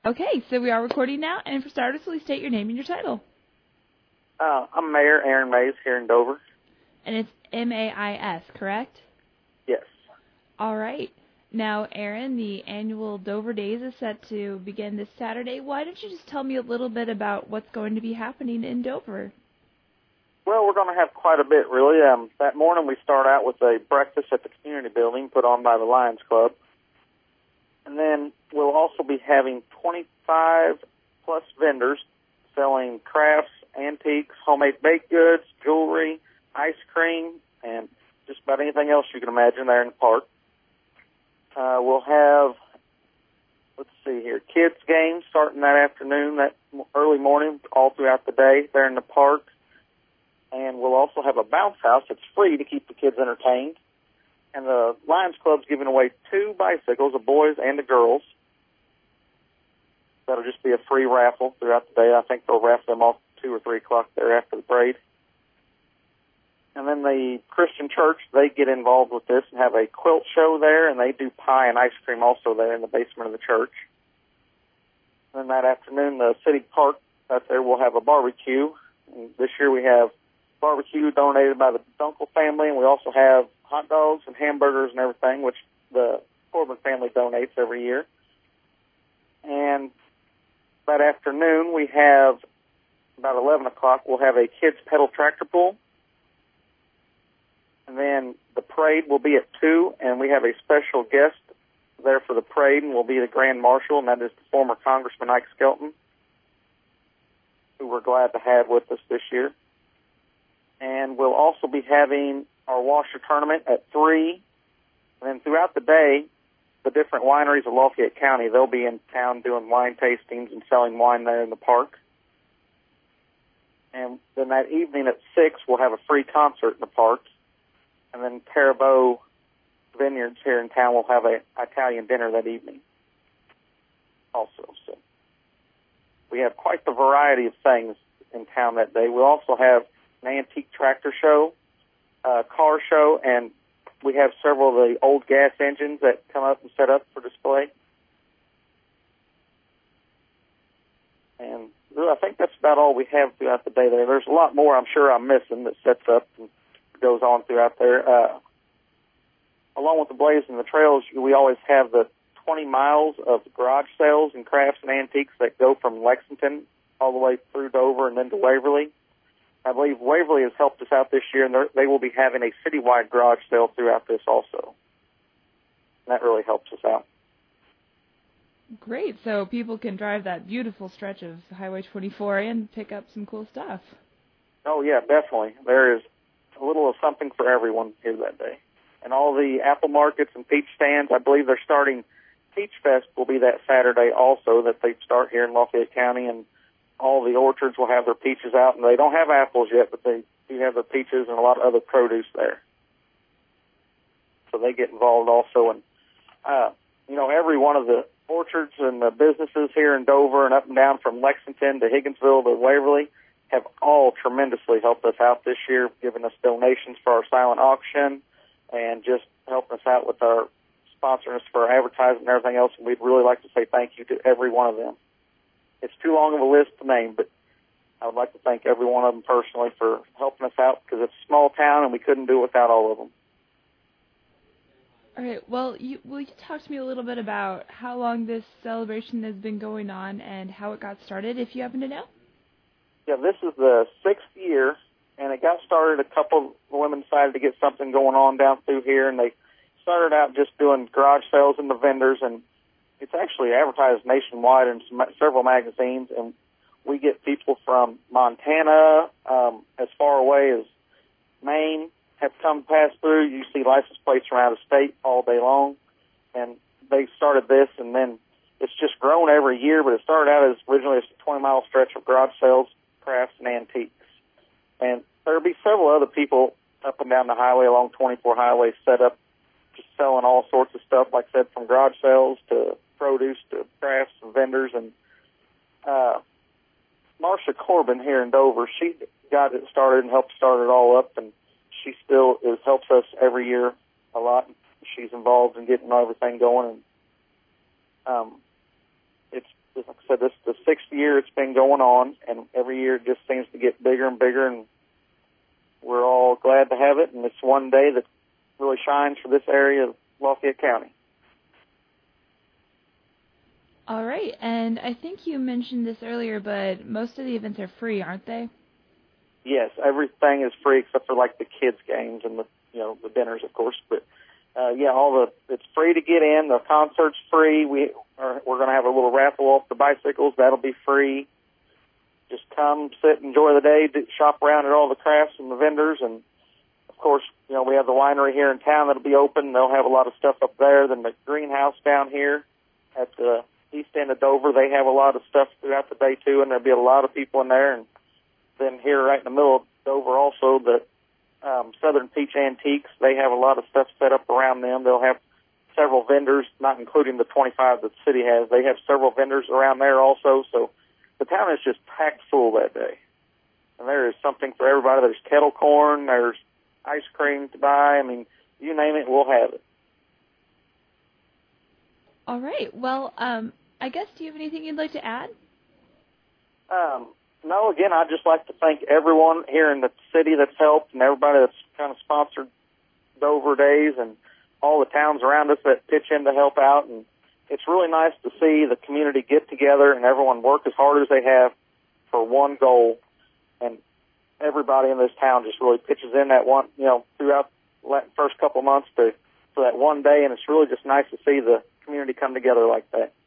Okay, so we are recording now, and for starters, please state your name and your title. I'm Mayor Aaron Mays here in Dover. And it's M-A-I-S, correct? Yes. All right. Now, Aaron, the annual Dover Days is set to begin this Saturday. Why don't you just tell me a little bit about what's going to be happening in Dover? Well, we're going to have quite a bit, really. That morning we start out with a breakfast at the community building put on by the Lions Club. And then we'll also be having 25-plus vendors selling crafts, antiques, homemade baked goods, jewelry, ice cream, and just about anything else you can imagine there in the park. We'll have, kids games starting that afternoon, that early morning, all throughout the day there in the park. And we'll also have a bounce house that's free to keep the kids entertained. And the Lions Club's giving away 2 bicycles, a boys and a girls. That'll just be a free raffle throughout the day. I think they'll raffle them off 2 or 3 o'clock there after the parade. And then the Christian church, they get involved with this and have a quilt show there, and they do pie and ice cream also there in the basement of the church. And then that afternoon, the city park out there will have a barbecue. And this year we have barbecue donated by the Dunkel family, and we also have hot dogs and hamburgers and everything, which the Corbin family donates every year. And that afternoon, we have, about 11 o'clock, we'll have a kids' pedal tractor pull. And then the parade will be at 2, and we have a special guest there for the parade, and will be the Grand Marshal, and that is the former Congressman Ike Skelton, who we're glad to have with us this year. And we'll also be having our washer tournament at 3. And then throughout the day, the different wineries of Lafayette County, they'll be in town doing wine tastings and selling wine there in the park. And then that evening at 6, we'll have a free concert in the park. And then Tarabow Vineyards here in town will have an Italian dinner that evening also. So we have quite the variety of things in town that day. We'll also have an antique tractor show, car show, and we have several of the old gas engines that come up and set up for display. And I think that's about all we have throughout the day there. There's a lot more I'm sure I'm missing that sets up and goes on throughout there. Along with the Blaze and the Trails, we always have the 20 miles of garage sales and crafts and antiques that go from Lexington all the way through Dover and then to Waverly. I believe Waverly has helped us out this year, and they will be having a citywide garage sale throughout this also. And that really helps us out. Great, so people can drive that beautiful stretch of Highway 24 and pick up some cool stuff. Oh, yeah, definitely. There is a little of something for everyone here that day. And all the apple markets and peach stands, I believe they're starting, Peach Fest will be that Saturday also, that they start here in Lafayette County, and all the orchards will have their peaches out, and they don't have apples yet, but they do have their peaches and a lot of other produce there. So they get involved also. And, every one of the orchards and the businesses here in Dover and up and down from Lexington to Higginsville to Waverly have all tremendously helped us out this year, giving us donations for our silent auction and just helping us out with our sponsoring us for our advertising and everything else. And we'd really like to say thank you to every one of them. It's too long of a list to name, but I would like to thank every one of them personally for helping us out, because it's a small town and we couldn't do it without all of them. All right, well, will you talk to me a little bit about how long this celebration has been going on and how it got started, if you happen to know? Yeah, this is the 6th year, and it got started, a couple of women decided to get something going on down through here, and they started out just doing garage sales in the vendors, and it's actually advertised nationwide in several magazines, and we get people from Montana, as far away as Maine, have come pass through. You see license plates from out of state all day long, and they started this, and then it's just grown every year, but it started out as originally as a 20-mile stretch of garage sales, crafts, and antiques. And there'll be several other people up and down the highway along 24 highway set up just selling all sorts of stuff, like I said, from garage sales to produce to crafts and vendors. And Marcia Corbin here in Dover, she got it started and helped start it all up, and she still helps us every year a lot. She's involved in getting everything going, and it's like I I said, this is the sixth year it's been going on, and every year it just seems to get bigger and bigger, and we're all glad to have it, and it's one day that really shines for this area of Lafayette County. All right, and I think you mentioned this earlier, but most of the events are free, aren't they? Yes, everything is free except for like the kids' games and the dinners, of course. But it's free to get in. The concert's free. We're going to have a little raffle off the bicycles. That'll be free. Just come, sit, enjoy the day, shop around at all the crafts and the vendors, and of course, we have the winery here in town that'll be open. They'll have a lot of stuff up there. Then the greenhouse down here at the east end of Dover, they have a lot of stuff throughout the day too, and there'll be a lot of people in there. And then here, right in the middle of Dover, also the Southern Peach Antiques. They have a lot of stuff set up around them. They'll have several vendors, not including the 25 that the city has. They have several vendors around there also. So the town is just packed full that day. And there is something for everybody. There's kettle corn. There's ice cream to buy. I mean, you name it, we'll have it. All right. Well, I guess, do you have anything you'd like to add? No, again, I'd just like to thank everyone here in the city that's helped and everybody that's kind of sponsored Dover Days and all the towns around us that pitch in to help out. And it's really nice to see the community get together and everyone work as hard as they have for one goal. And everybody in this town just really pitches in that one, throughout the first couple months for that one day. And it's really just nice to see the community come together like that.